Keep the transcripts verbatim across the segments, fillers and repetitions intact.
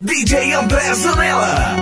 D J André Zanella.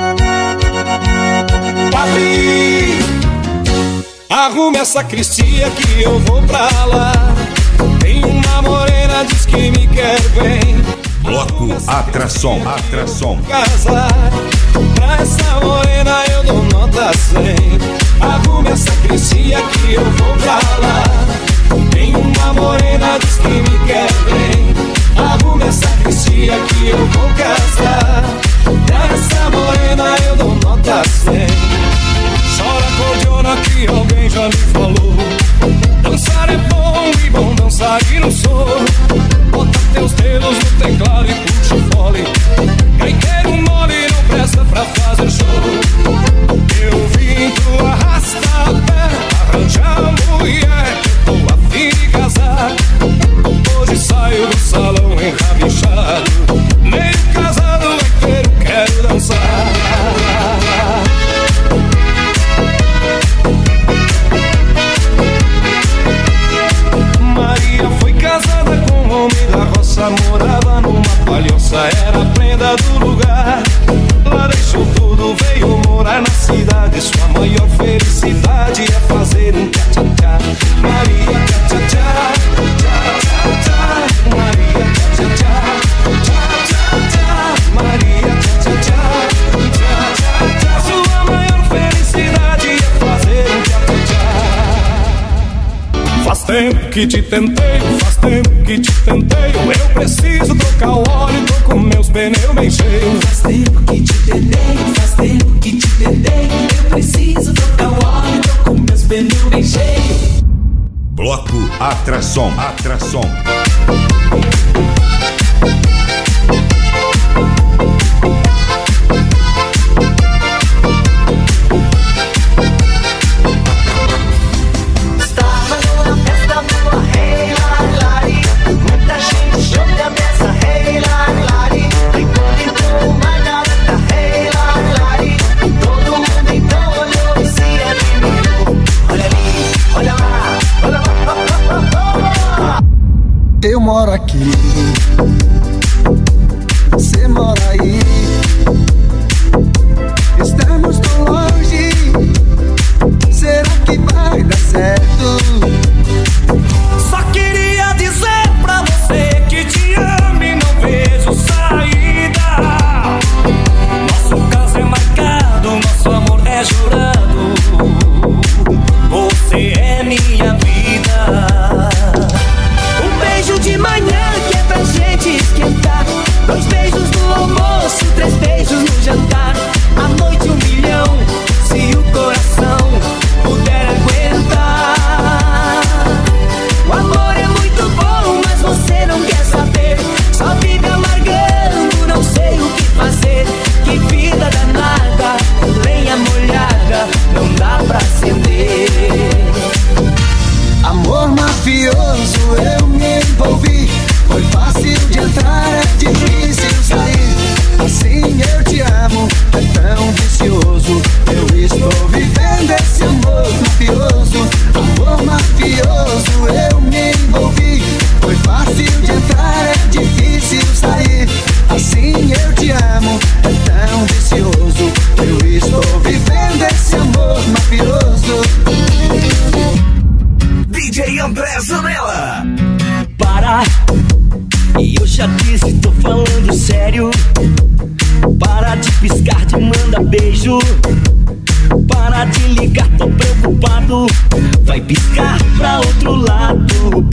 Papi, arrume essa cristia que eu vou pra lá. Tem uma morena, diz que me quer bem. Bloco Atração, Atração. Casar, pra essa morena eu dou nota cem. Arrume essa cristia que eu vou pra lá. Tem uma morena, diz que me quer bem. Arrume essa cristia que eu vou casar. Pra essa morena eu dou nota cem. Chora cordiona que alguém já me falou. Dançar é bom e bom dançar e não sou. Bota teus dedos no teclado e puxa o fole. Gaiteiro mole não presta pra fazer show. Eu vim pro arrasta-pé arranjar mulher que eu tô a fim de casar. Hoje saio do salão enrabixado, meio casado, gaiteiro, quero dançar. Maria foi casada com um homem da roça, morava numa palhoça, era a prenda do lugar. Lá deixou tudo, veio morar na cidade. Sua maior felicidade é fazer um tchá-tchá-tchá. Maria tchá-tchá-tchá, tchá-tchá-tchá. Maria tchá-tchá-tchá, tchá-tchá-tchá. Maria tchá-tchá-tchá, tchá-tchá-tchá. Sua maior felicidade é fazer um tchá-tchá-tchá. Faz tempo que te tentei, faz tempo que te tentei. Eu preciso trocar o óleo, tô com meus pneus bem cheios. Faz tempo que te tentei, faz tempo que te tentei. Eu preciso trocar o óleo, tô com meus pneus bem cheios. Bloco Atração, Atração. Eu moro aqui, você mora aí. Estamos tão longe, será que vai dar certo? Só queria dizer pra você que te amo e não vejo saída. Nosso caso é marcado, nosso amor é jurado. Você é minha vida. De manhã que é pra gente esquentar. Dois beijos no almoço, três beijos no jantar. À noite um milhão, se o coração puder aguentar. O amor é muito bom, mas você não quer saber. Só vive amargando, não sei o que fazer. Que vida danada, lenha molhada, não dá pra acender. Amor mafioso, eu me envolvi. Foi fácil de entrar, é difícil sair. Assim eu te amo, é tão vicioso. Eu estou vivendo esse amor mafioso. Amor mafioso, eu me envolvi. Foi fácil de entrar, é difícil sair. Assim eu te amo, é tão vicioso. Eu estou vivendo esse amor mafioso. D J André Zanella. Para, e eu já disse, tô falando sério. Para de piscar, de manda beijo. Para de ligar, tô preocupado. Vai piscar pra outro lado.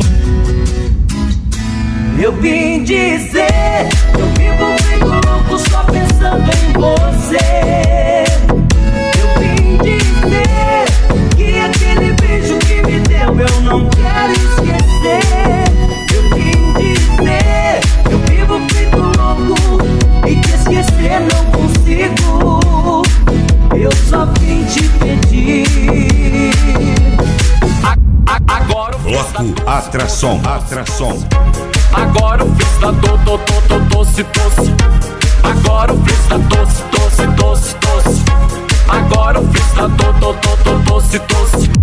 Eu vim dizer, eu vivo meio louco só pensando em você. Eu vim dizer que aquele beijo que me deu eu não quero esquecer. Eu vim dizer, eu vivo feito louco e te esquecer não consigo. Eu só vim te pedir. A, a, agora o Bloco Atração, Atração. Agora o fez da do, do, do, do, doce, doce. Agora o fez da doce, doce, doce, doce. Agora o fez da do, do, do, do, doce, doce.